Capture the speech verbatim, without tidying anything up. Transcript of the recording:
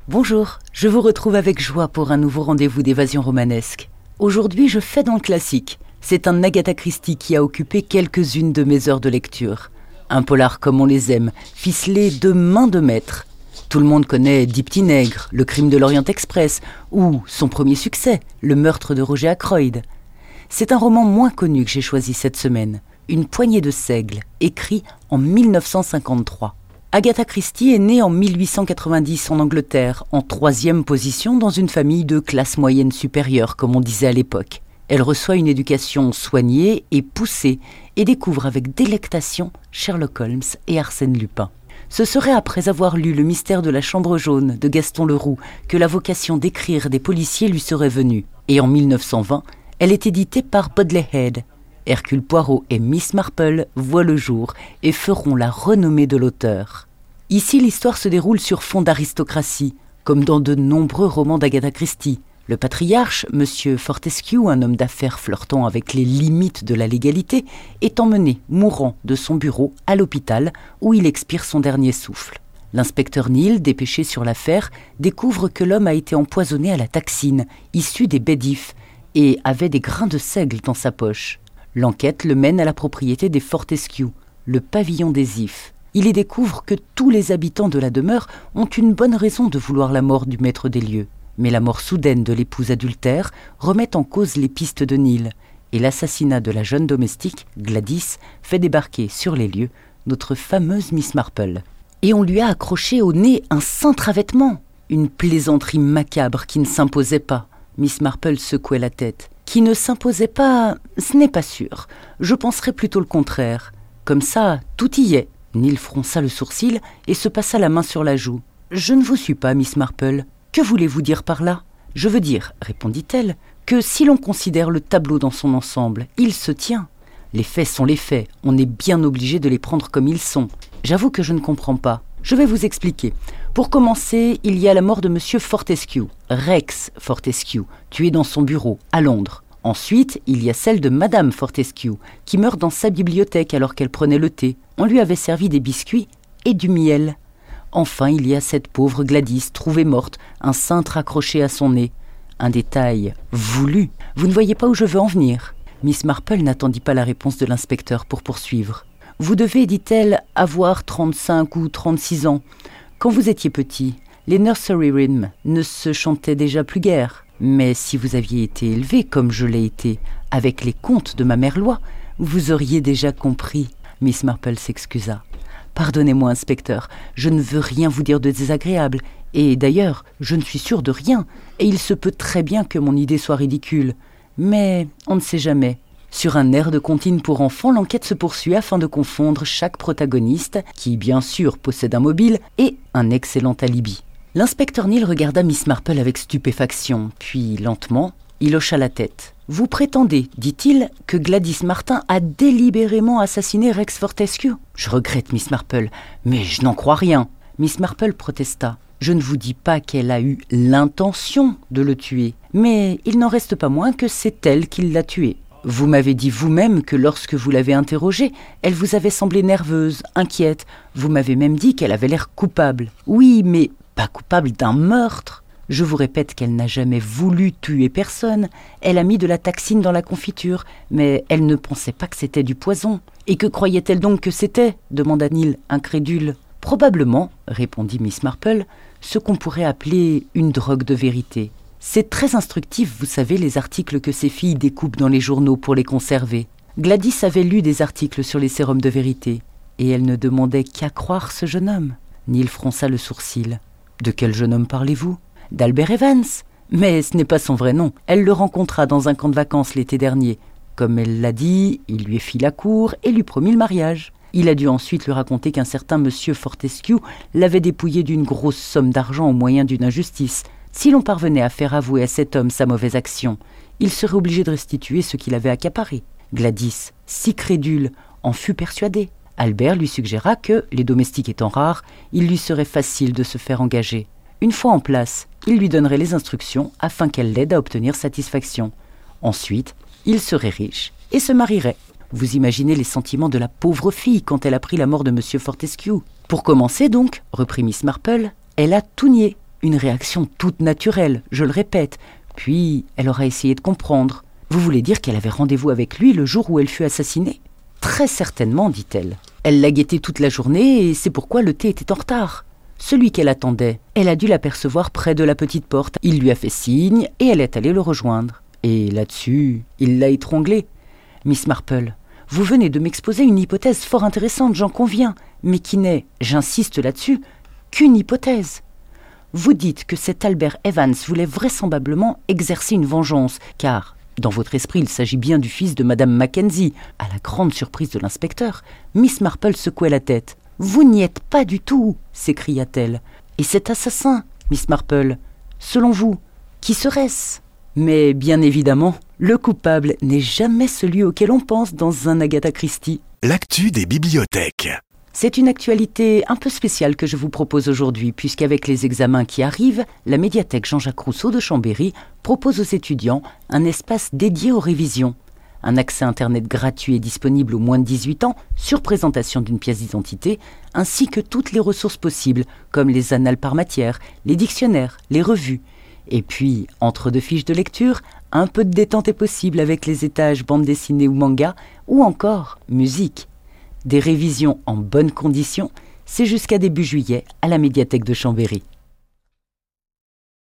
Bonjour, je vous retrouve avec joie pour un nouveau rendez-vous d'évasion romanesque. Aujourd'hui, je fais dans le classique. C'est un Agatha Christie qui a occupé quelques-unes de mes heures de lecture. Un polar comme on les aime, ficelé de main de maître. Tout le monde connaît Dix Petits Nègres, Le Crime de l'Orient Express, ou son premier succès, Le Meurtre de Roger Ackroyd. C'est un roman moins connu que j'ai choisi cette semaine, Une poignée de seigles, écrit en mille neuf cent cinquante-trois. Agatha Christie est née en mille huit cent quatre-vingt-dix en Angleterre, en troisième position dans une famille de classe moyenne supérieure, comme on disait à l'époque. Elle reçoit une éducation soignée et poussée et découvre avec délectation Sherlock Holmes et Arsène Lupin. Ce serait après avoir lu Le mystère de la chambre jaune de Gaston Leroux que la vocation d'écrire des policiers lui serait venue. Et en mille neuf cent vingt, elle est éditée par Bodley Head. Hercule Poirot et Miss Marple voient le jour et feront la renommée de l'auteur. Ici, l'histoire se déroule sur fond d'aristocratie, comme dans de nombreux romans d'Agatha Christie. Le patriarche, Monsieur Fortescue, un homme d'affaires flirtant avec les limites de la légalité, est emmené, mourant, de son bureau à l'hôpital où il expire son dernier souffle. L'inspecteur Neal, dépêché sur l'affaire, découvre que l'homme a été empoisonné à la taxine, issue des baies d'ifs, et avait des grains de seigle dans sa poche. L'enquête le mène à la propriété des Fortescue, le pavillon des ifs. Il y découvre que tous les habitants de la demeure ont une bonne raison de vouloir la mort du maître des lieux. Mais la mort soudaine de l'épouse adultère remet en cause les pistes de Neal, et l'assassinat de la jeune domestique, Gladys, fait débarquer sur les lieux notre fameuse Miss Marple. Et on lui a accroché au nez un cintre à vêtements, une plaisanterie macabre qui ne s'imposait pas. Miss Marple secouait la tête. Qui ne s'imposait pas, ce n'est pas sûr. Je penserais plutôt le contraire. Comme ça, tout y est. Neal fronça le sourcil et se passa la main sur la joue. « Je ne vous suis pas, Miss Marple. Que voulez-vous dire par là ? » « Je veux dire, répondit-elle, que si l'on considère le tableau dans son ensemble, il se tient. Les faits sont les faits, on est bien obligé de les prendre comme ils sont. J'avoue que je ne comprends pas. Je vais vous expliquer. Pour commencer, il y a la mort de Monsieur Fortescue, Rex Fortescue, tué dans son bureau, à Londres. Ensuite, il y a celle de Madame Fortescue, qui meurt dans sa bibliothèque alors qu'elle prenait le thé. On lui avait servi des biscuits et du miel. Enfin, il y a cette pauvre Gladys, trouvée morte, un cintre accroché à son nez. Un détail voulu. Vous ne voyez pas où je veux en venir. Miss Marple n'attendit pas la réponse de l'inspecteur pour poursuivre. Vous devez, dit-elle, avoir trente-cinq ou trente-six ans. Quand vous étiez petit, les nursery rhymes ne se chantaient déjà plus guère. Mais si vous aviez été élevé, comme je l'ai été, avec les contes de ma mère Loi, vous auriez déjà compris. Miss Marple s'excusa. Pardonnez-moi, inspecteur, je ne veux rien vous dire de désagréable. Et d'ailleurs, je ne suis sûre de rien, et il se peut très bien que mon idée soit ridicule. Mais on ne sait jamais. Sur un air de comptine pour enfants, l'enquête se poursuit afin de confondre chaque protagoniste, qui bien sûr possède un mobile, et un excellent alibi. L'inspecteur Neal regarda Miss Marple avec stupéfaction, puis lentement, il hocha la tête. « Vous prétendez, dit-il, que Gladys Martin a délibérément assassiné Rex Fortescue ? Je regrette, Miss Marple, mais je n'en crois rien. » Miss Marple protesta. « Je ne vous dis pas qu'elle a eu l'intention de le tuer, mais il n'en reste pas moins que c'est elle qui l'a tué. Vous m'avez dit vous-même que lorsque vous l'avez interrogée, elle vous avait semblé nerveuse, inquiète. Vous m'avez même dit qu'elle avait l'air coupable. Oui, mais pas coupable d'un meurtre. Je vous répète qu'elle n'a jamais voulu tuer personne. Elle a mis de la taxine dans la confiture, mais elle ne pensait pas que c'était du poison. Et que croyait-elle donc que c'était ? Demanda Neal, incrédule. Probablement, répondit Miss Marple, ce qu'on pourrait appeler une drogue de vérité. C'est très instructif, vous savez, les articles que ces filles découpent dans les journaux pour les conserver. Gladys avait lu des articles sur les sérums de vérité, et elle ne demandait qu'à croire ce jeune homme. Neal fronça le sourcil. De quel jeune homme parlez-vous ? D'Albert Evans. Mais ce n'est pas son vrai nom. Elle le rencontra dans un camp de vacances l'été dernier. Comme elle l'a dit, il lui fit la cour et lui promit le mariage. Il a dû ensuite lui raconter qu'un certain monsieur Fortescue l'avait dépouillé d'une grosse somme d'argent au moyen d'une injustice. Si l'on parvenait à faire avouer à cet homme sa mauvaise action, il serait obligé de restituer ce qu'il avait accaparé. Gladys, si crédule, en fut persuadée. Albert lui suggéra que, les domestiques étant rares, il lui serait facile de se faire engager. Une fois en place, il lui donnerait les instructions afin qu'elle l'aide à obtenir satisfaction. Ensuite, il serait riche et se marierait. Vous imaginez les sentiments de la pauvre fille quand elle apprit la mort de monsieur Fortescue. Pour commencer donc, reprit Miss Marple, elle a tout nié. Une réaction toute naturelle, je le répète. Puis, elle aura essayé de comprendre. Vous voulez dire qu'elle avait rendez-vous avec lui le jour où elle fut assassinée ? Très certainement, dit-elle. Elle l'a guetté toute la journée et c'est pourquoi le thé était en retard. Celui qu'elle attendait, elle a dû l'apercevoir près de la petite porte. Il lui a fait signe et elle est allée le rejoindre. Et là-dessus, il l'a étranglée. Miss Marple, vous venez de m'exposer une hypothèse fort intéressante, j'en conviens, mais qui n'est, j'insiste là-dessus, qu'une hypothèse. Vous dites que cet Albert Evans voulait vraisemblablement exercer une vengeance, car, dans votre esprit, il s'agit bien du fils de Madame Mackenzie. À la grande surprise de l'inspecteur, Miss Marple secouait la tête. « Vous n'y êtes pas du tout !» s'écria-t-elle. « Et cet assassin, Miss Marple, selon vous, qui serait-ce ?» Mais bien évidemment, le coupable n'est jamais celui auquel on pense dans un Agatha Christie. L'actu des bibliothèques. C'est une actualité un peu spéciale que je vous propose aujourd'hui, puisqu'avec les examens qui arrivent, la médiathèque Jean-Jacques Rousseau de Chambéry propose aux étudiants un espace dédié aux révisions. Un accès Internet gratuit et disponible aux moins de dix-huit ans, sur présentation d'une pièce d'identité, ainsi que toutes les ressources possibles, comme les annales par matière, les dictionnaires, les revues. Et puis, entre deux fiches de lecture, un peu de détente est possible avec les étages bande dessinée ou manga, ou encore musique. Des révisions en bonnes conditions, c'est jusqu'à début juillet à la médiathèque de Chambéry.